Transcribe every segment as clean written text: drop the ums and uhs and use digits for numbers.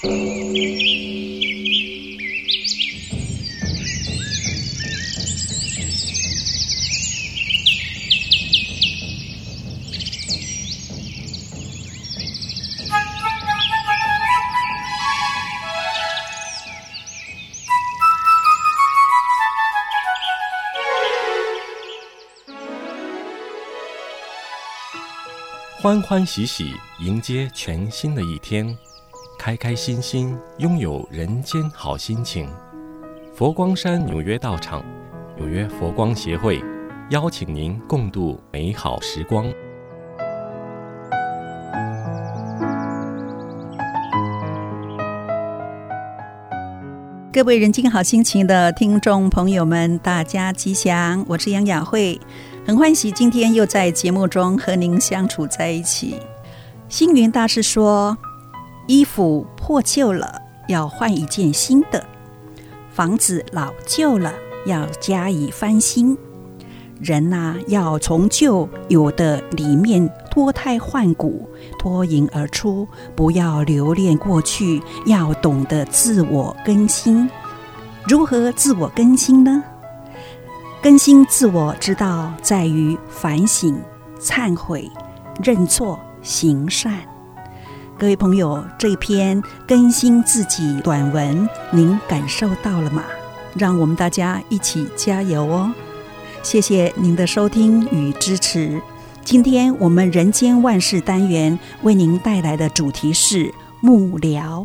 欢欢喜喜迎接全新的一天，开开心心拥有人间好心情。佛光山纽约道场、纽约佛光协会邀请您共度美好时光。 各位人间好心情的听众朋友们，大家吉祥，我是杨雅慧，很欢喜今天又在节目中和您相处在一起。星云大师说，衣服破旧了要换一件新的，房子老旧了要加以翻新，人要从旧有的里面脱胎换骨，脱颖而出，不要留恋过去，要懂得自我更新。如何自我更新呢？更新自我之道在于反省、忏悔、认错、行善。各位朋友，这一篇更新自己短文您感受到了吗？让我们大家一起加油哦！谢谢您的收听与支持。今天我们人间万事单元为您带来的主题是幕僚。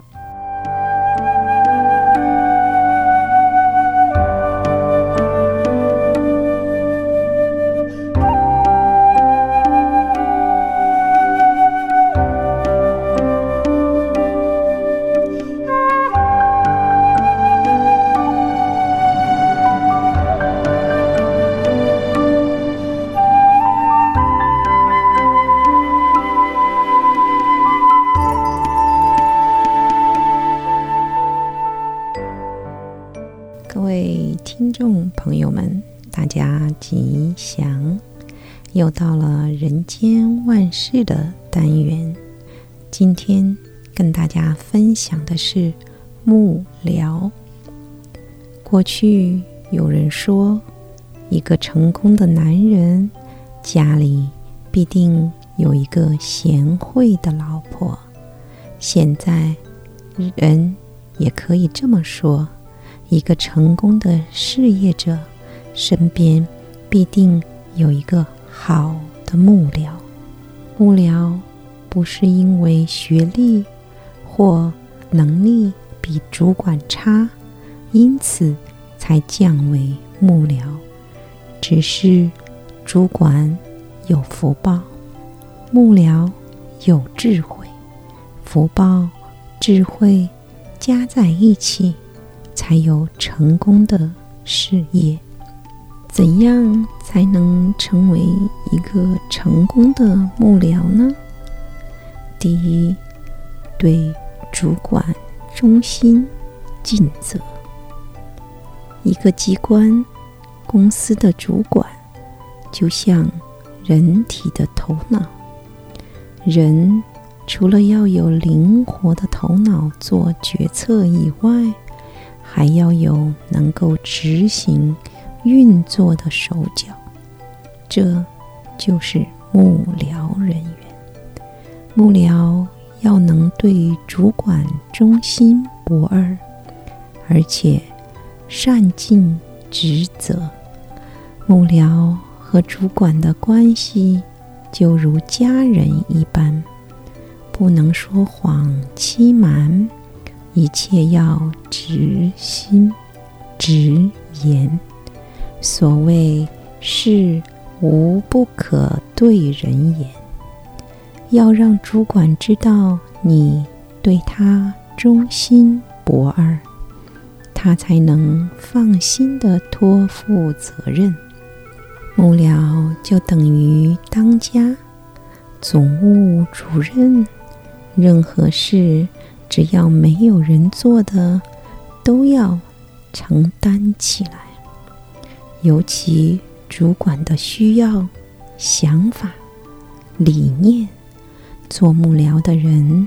各位听众朋友们，大家吉祥！又到了人间万事的单元，今天跟大家分享的是幕僚。过去有人说，一个成功的男人家里必定有一个贤惠的老婆。现在人也可以这么说，一个成功的事业者身边必定有一个好的幕僚。幕僚不是因为学历或能力比主管差，因此才降为幕僚，只是主管有福报，幕僚有智慧，福报、智慧加在一起，才有成功的事业。怎样才能成为一个成功的幕僚呢？第一，对主管忠心尽责。一个机关、公司的主管就像人体的头脑，人除了要有灵活的头脑做决策以外，还要有能够执行运作的手脚，这就是幕僚人员。幕僚要能对主管忠心不二，而且善尽职责。幕僚和主管的关系就如家人一般，不能说谎欺瞒，一切要直心直言。所谓事无不可对人言，要让主管知道你对他忠心不二，他才能放心地托付责任。幕僚就等于当家、总务主任，任何事只要没有人做的，都要承担起来。尤其主管的需要、想法、理念，做幕僚的人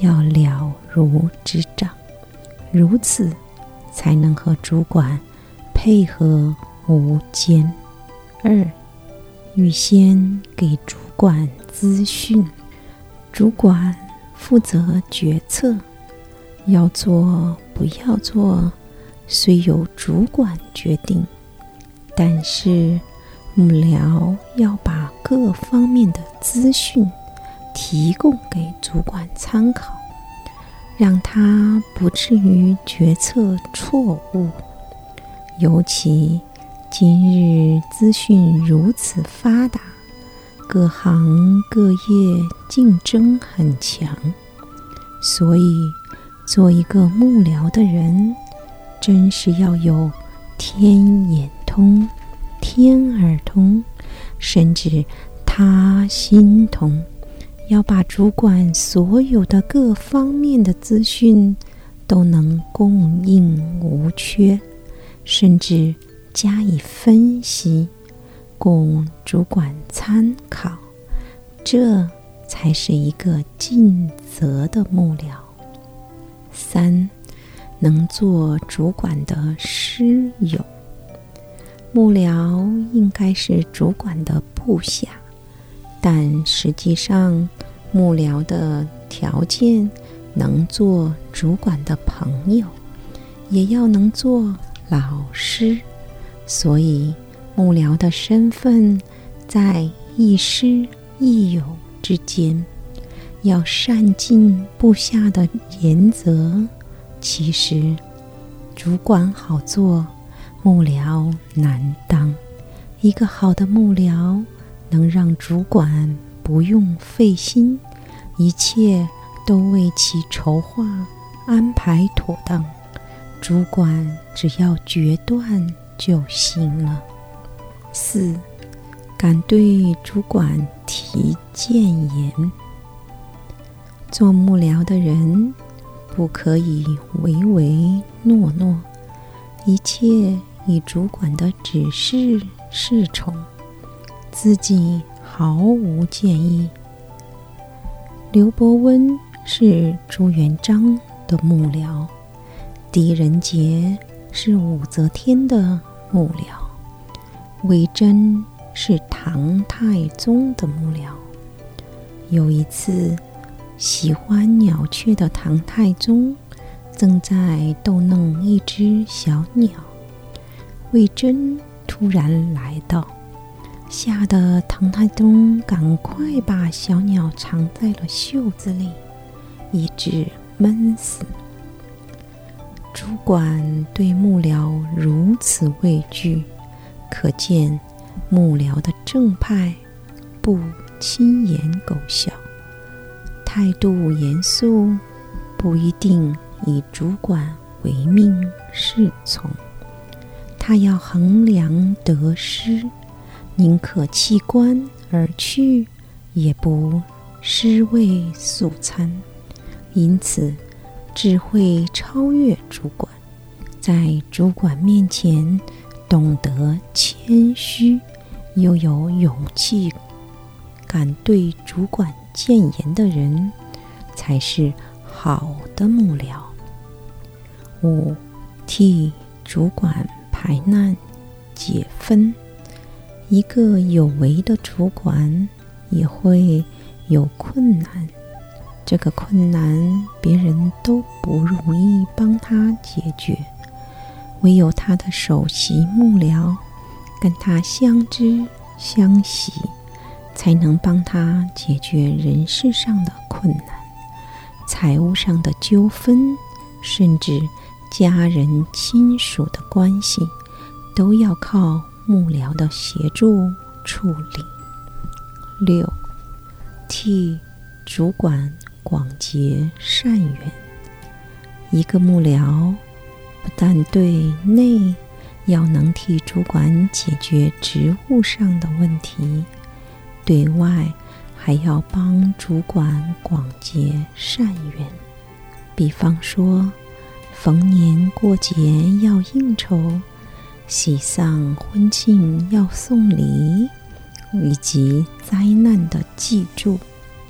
要了如指掌，如此才能和主管配合无间。2、预先给主管资讯，主管负责决策，要做不要做虽由主管决定，但是幕僚要把各方面的资讯提供给主管参考，让他不至于决策错误。尤其今日资讯如此发达，各行各业竞争很强，所以做一个幕僚的人，真是要有天眼通、天耳通，甚至他心通，要把主管所有的各方面的资讯都能供应无缺，甚至加以分析，供主管参考，这才是一个尽责的幕僚。3、能做主管的师友。幕僚应该是主管的部下，但实际上幕僚的条件能做主管的朋友，也要能做老师，所以幕僚的身份在亦师亦友之间，要善尽部下的言责。其实主管好做，幕僚难当。一个好的幕僚能让主管不用费心，一切都为其筹划安排妥当，主管只要决断就行了。4、敢对主管提谏言。做幕僚的人不可以唯唯诺诺，一切以主管的指示侍从，自己毫无建议。刘伯温是朱元璋的幕僚，狄仁杰是武则天的幕僚，魏征是唐太宗的幕僚。有一次，喜欢鸟雀的唐太宗正在逗弄一只小鸟，魏征突然来到，吓得唐太宗赶快把小鸟藏在了袖子里，以致闷死。主管对幕僚如此畏惧，可见幕僚的正派，不轻言苟小，态度严肃，不一定以主管为命是从。他要衡量得失，宁可弃官而去，也不失位素餐。因此智慧超越主管，在主管面前懂得谦虚，又有勇气，敢对主管谏言的人，才是好的幕僚。5、替主管排难解纷。一个有为的主管也会有困难，这个困难别人都不容易帮他解决，唯有他的首席幕僚跟他相知相惜，才能帮他解决人事上的困难，财务上的纠纷，甚至家人亲属的关系，都要靠幕僚的协助处理。6、替主管广结善缘。一个幕僚不但对内要能替主管解决职务上的问题，对外还要帮主管广结善缘。比方说，逢年过节要应酬，喜丧婚庆要送礼，以及灾难的济助。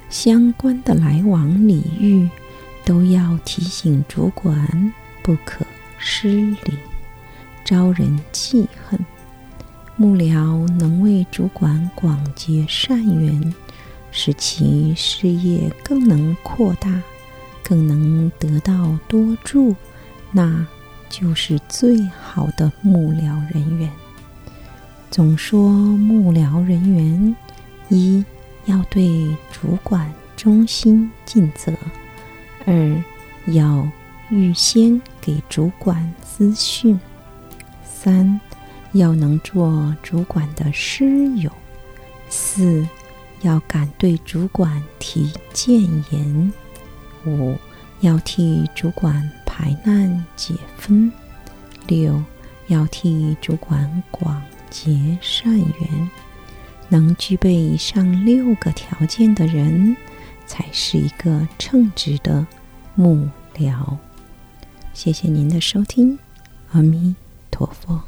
相关的来往礼遇，都要提醒主管不可失礼，招人记恨。幕僚能为主管广结善缘，使其事业更能扩大，更能得到多助，那就是最好的幕僚人员。总说幕僚人员，一要对主管忠心尽责，二要预先给主管资讯，三要能做主管的师友，四要敢对主管提谏言，五要替主管排难解纷，六要替主管广结善缘。能具备以上6个条件的人，才是一个称职的幕僚。谢谢您的收听，阿弥陀佛。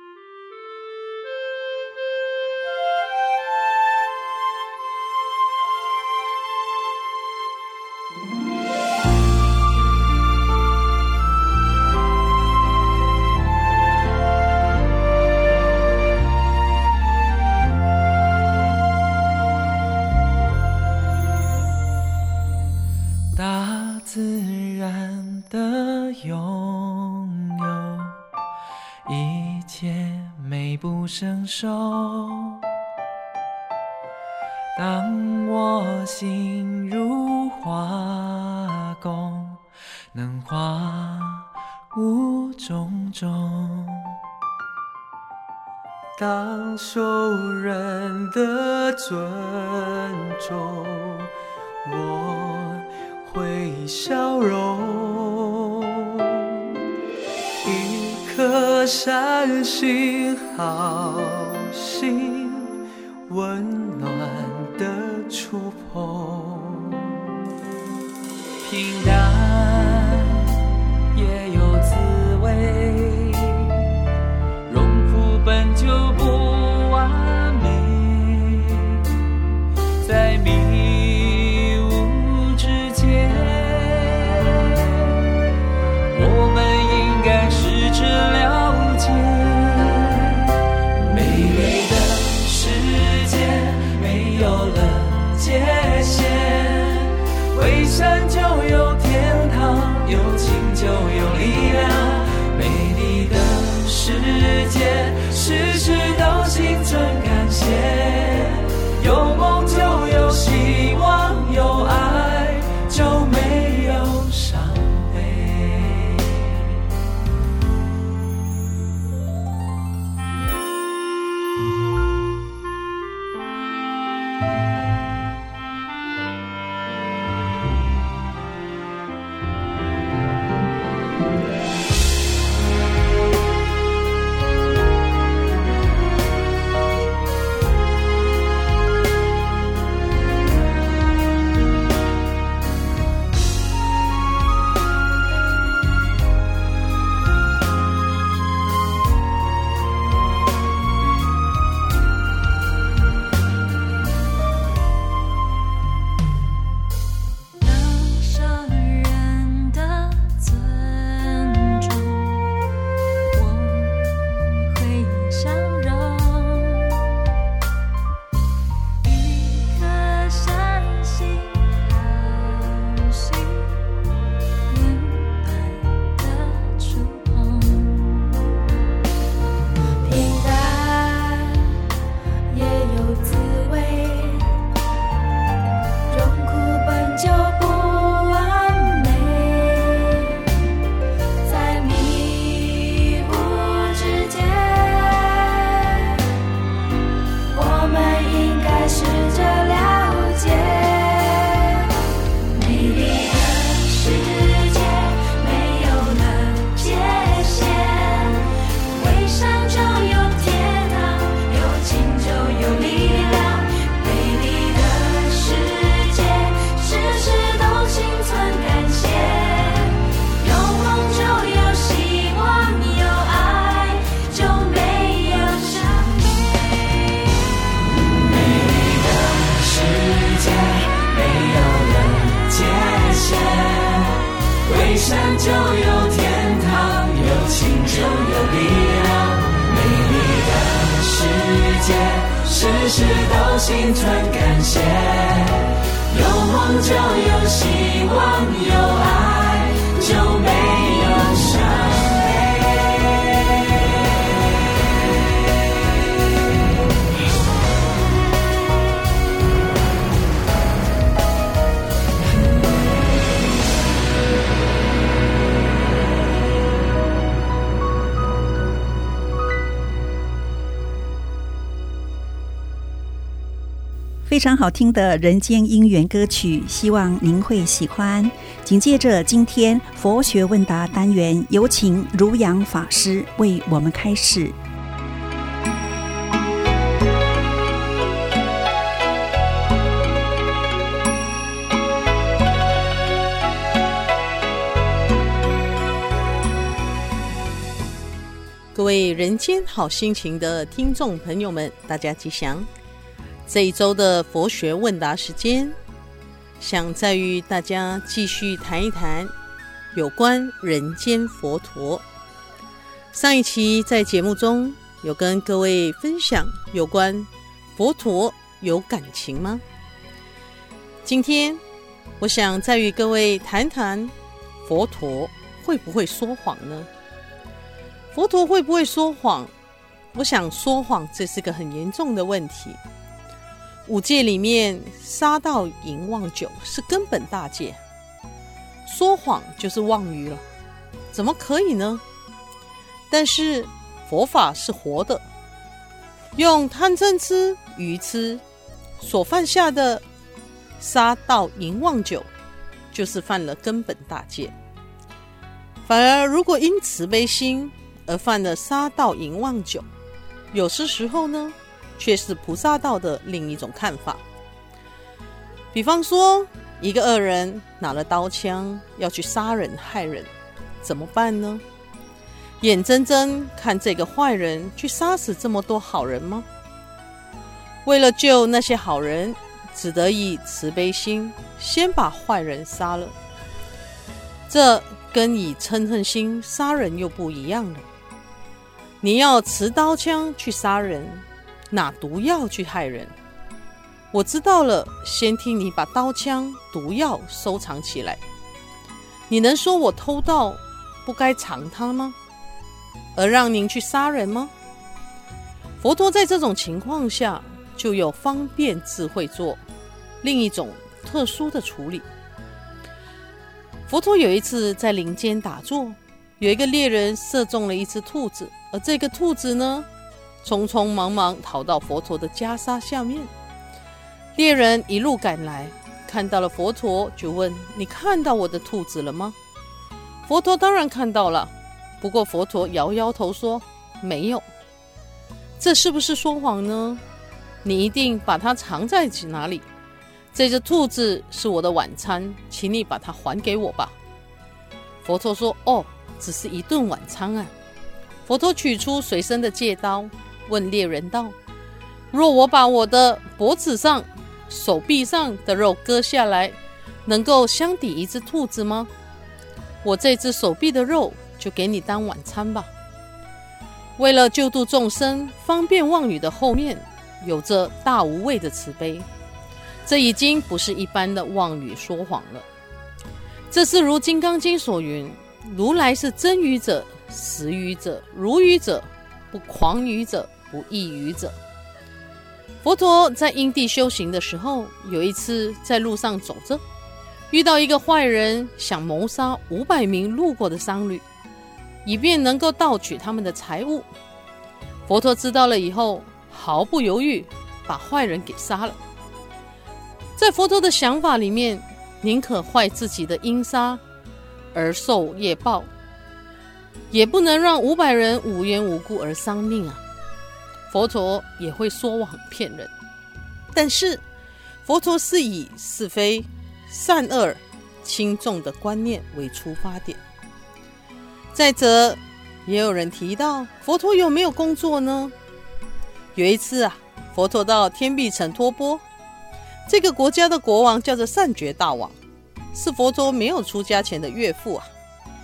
大自然的拥有，一切美不胜收。当我心如花宫，能化无种种。当受人的尊重，我会笑容。一颗善心好心，温暖的触碰。平淡也有滋味，荣枯本就不完美，在迷雾之间，我们应该试着了解。美丽的世界没有了界限，为善就有天堂，有情就有力量。美丽的世界，时时都心存感谢。有梦就有希望，有爱就没有伤悲。世就有天堂，有情就有力量。美丽的世界，时时都心存感谢。有梦就有希望，有爱就没有伤悲。 非常好听的人间姻缘歌曲，希望您会喜欢。紧接着今天佛学问答单元，有请如阳法师为我们开示。 各位人间好心情的听众朋友们，大家吉祥。这一周的佛学问答时间，想再与大家继续谈一谈有关人间佛陀。上一期在节目中有跟各位分享有关佛陀有感情吗？今天我想再与各位谈谈佛陀会不会说谎呢？佛陀会不会说谎？我想说谎这是个很严重的问题。五戒里面，杀盗淫妄酒是根本大戒，说谎就是妄语了，怎么可以呢？但是佛法是活的，用贪嗔痴愚痴所犯下的杀盗淫妄酒，就是犯了根本大戒。反而如果因慈悲心而犯了杀盗淫妄酒，有些时候呢却是菩萨道的另一种看法。比方说，一个恶人拿了刀枪要去杀人害人，怎么办呢？眼睁睁看这个坏人去杀死这么多好人吗？为了救那些好人，只得以慈悲心先把坏人杀了，这跟以嗔恨心杀人又不一样了。你要持刀枪去杀人，拿毒药去害人，我知道了，先听你把刀枪毒药收藏起来。你能说我偷盗不该藏它吗？而让您去杀人吗？佛陀在这种情况下就有方便智慧做另一种特殊的处理。佛陀有一次在林间打坐，有一个猎人射中了一只兔子，而这个兔子呢匆匆忙忙逃到佛陀的袈裟下面。猎人一路赶来，看到了佛陀，就问：你看到我的兔子了吗？佛陀当然看到了，不过佛陀摇摇头说：没有。这是不是说谎呢？你一定把它藏在哪里？这只兔子是我的晚餐，请你把它还给我吧。佛陀说：哦，只是一顿晚餐啊。佛陀取出随身的戒刀，问猎人道：若我把我的脖子上、手臂上的肉割下来，能够相抵一只兔子吗？我这只手臂的肉就给你当晚餐吧。为了救度众生，方便妄语的后面有着大无畏的慈悲，这已经不是一般的妄语说谎了。这是如《金刚经》所云：如来是真语者、实语者、如语者、不诳语者、不异语者。佛陀在因地修行的时候，有一次在路上走着，遇到一个坏人想谋杀500名路过的商旅，以便能够盗取他们的财物。佛陀知道了以后，毫不犹豫把坏人给杀了。在佛陀的想法里面，宁可坏自己的因杀而受业报，也不能让500人无缘无故而丧命啊。佛陀也会说谎骗人，但是佛陀是以是非、善恶、轻重的观念为出发点。再者，也有人提到佛陀有没有工作呢？有一次啊，佛陀到天臂城托钵，这个国家的国王叫做善觉大王，是佛陀没有出家前的岳父啊。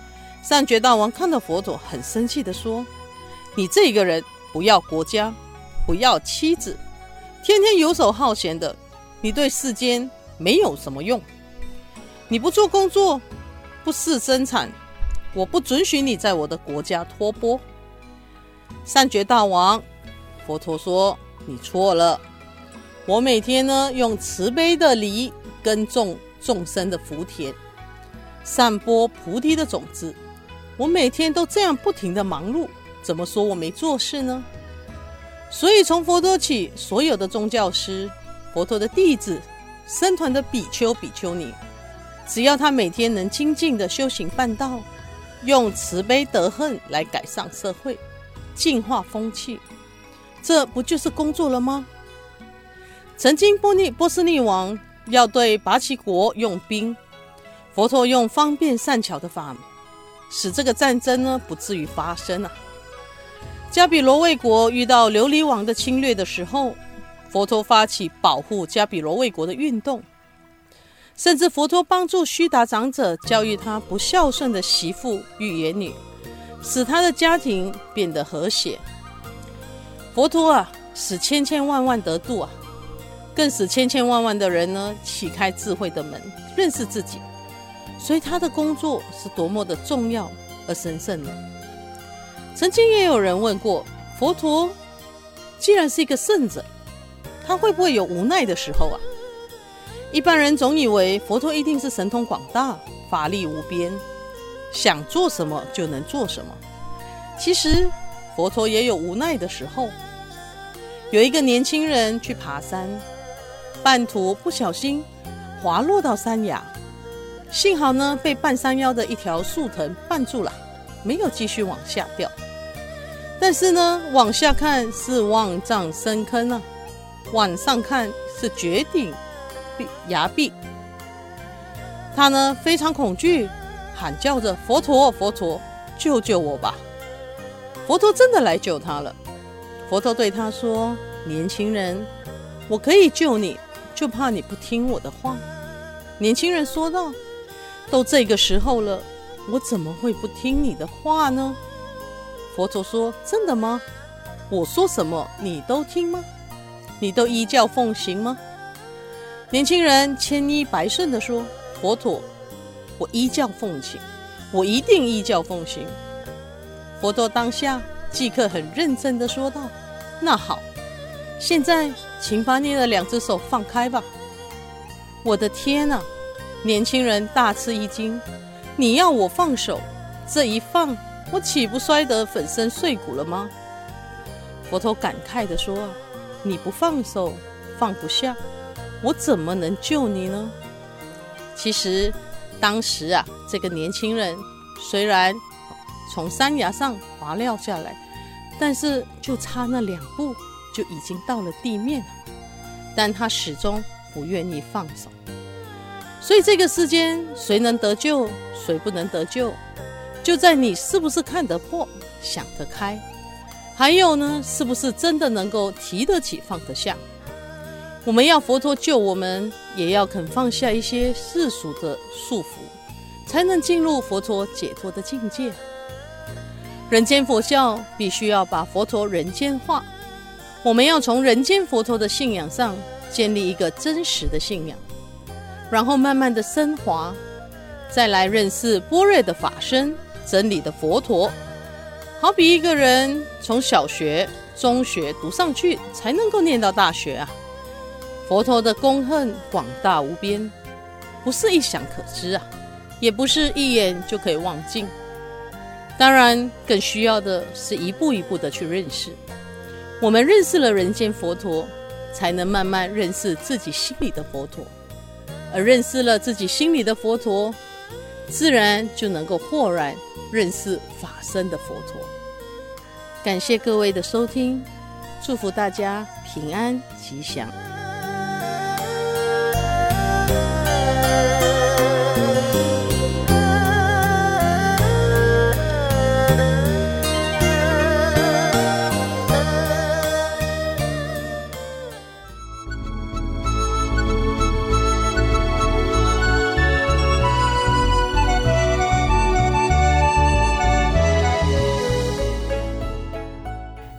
善觉大王看到佛陀，很生气地说：你这个人不要国家，不要妻子，天天游手好闲的，你对世间没有什么用。你不做工作，不事生产，我不准许你在我的国家托钵。善觉大王，佛陀说：你错了，我每天呢用慈悲的梨耕种众生的福田，散播菩提的种子，我每天都这样不停的忙碌，怎么说我没做事呢？所以从佛陀起，所有的宗教师、佛陀的弟子、僧团的比丘、比丘尼，只要他每天能精进的修行办道，用慈悲德恨来改善社会，净化风气，这不就是工作了吗？曾经波斯匿王要对拔齐国用兵，佛陀用方便善巧的法，使这个战争呢不至于发生啊。迦毗罗卫国遇到琉璃王的侵略的时候，佛陀发起保护迦毗罗卫国的运动，甚至佛陀帮助须达长者教育他不孝顺的媳妇玉言女，使他的家庭变得和谐。佛陀啊，使千千万万得度啊，更使千千万万的人呢启开智慧的门，认识自己。所以他的工作是多么的重要而神圣呢？曾经也有人问过，佛陀既然是一个圣者，他会不会有无奈的时候啊？一般人总以为佛陀一定是神通广大，法力无边，想做什么就能做什么。其实佛陀也有无奈的时候。有一个年轻人去爬山，半途不小心滑落到山崖，幸好呢被半山腰的一条树藤绊住了，没有继续往下掉。但是呢往下看是万丈深坑啊，往上看是绝顶崖壁。他呢非常恐惧，喊叫着：佛陀，佛陀，救救我吧！佛陀真的来救他了。佛陀对他说：年轻人，我可以救你，就怕你不听我的话。年轻人说道：都这个时候了，我怎么会不听你的话呢？佛陀说：真的吗？我说什么你都听吗？你都依教奉行吗？年轻人千依百顺地说：佛陀，我依教奉行，我一定依教奉行。佛陀当下即刻很认真地说道：那好，现在请把你的两只手放开吧。我的天啊！年轻人大吃一惊，你要我放手，这一放我岂不摔得粉身碎骨了吗？佛陀感慨地说：你不放手，放不下，我怎么能救你呢？其实当时啊，这个年轻人虽然从山崖上滑落下来，但是就差那2步就已经到了地面了，但他始终不愿意放手。所以这个世间谁能得救，谁不能得救，就在你是不是看得破，想得开，还有呢，是不是真的能够提得起放得下。我们要佛陀救我们，也要肯放下一些世俗的束缚，才能进入佛陀解脱的境界。人间佛教必须要把佛陀人间化，我们要从人间佛陀的信仰上建立一个真实的信仰，然后慢慢的升华，再来认识般若的法身，真理的佛陀。好比一个人从小学、中学读上去，才能够念到大学啊。佛陀的功恨广大无边，不是一想可知啊，也不是一眼就可以忘尽。当然更需要的是一步一步的去认识。我们认识了人间佛陀，才能慢慢认识自己心里的佛陀，而认识了自己心里的佛陀，自然就能够豁然认识法身的佛陀。感谢各位的收听，祝福大家平安吉祥。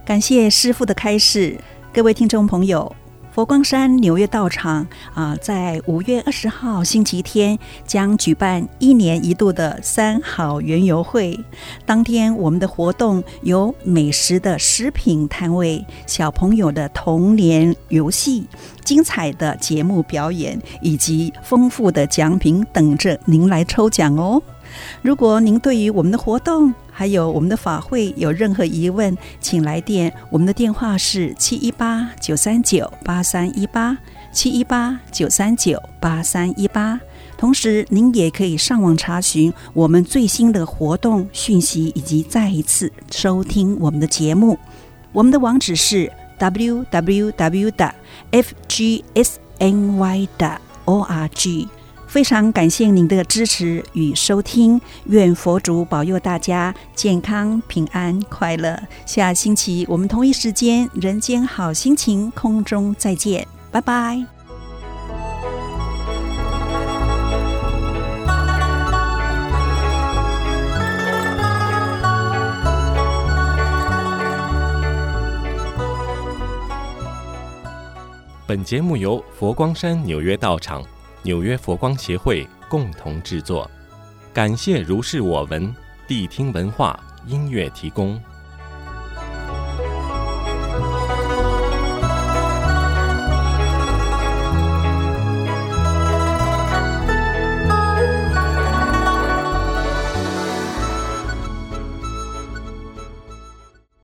感谢师父的开示。各位听众朋友，佛光山纽约道场在5月20号星期天将举办1年1度的3好园游会。当天我们的活动有美食的食品摊位、小朋友的童年游戏、精彩的节目表演以及丰富的奖品等着您来抽奖哦。如果您对于我们的活动还有我们的法会有任何疑问，请来电，我们的电话是718-939-8318 718-939-8318。同时您也可以上网查询我们最新的活动讯息，以及再一次收听我们的节目。我们的网址是 www.fgsny.org。非常感谢您的支持与收听，愿佛主保佑大家健康平安快乐。下星期我们同一时间人间好心情空中再见，拜拜。 本节目由佛光山纽约道场、纽约佛光协会共同制作，感谢如是我闻谛听文化音乐提供。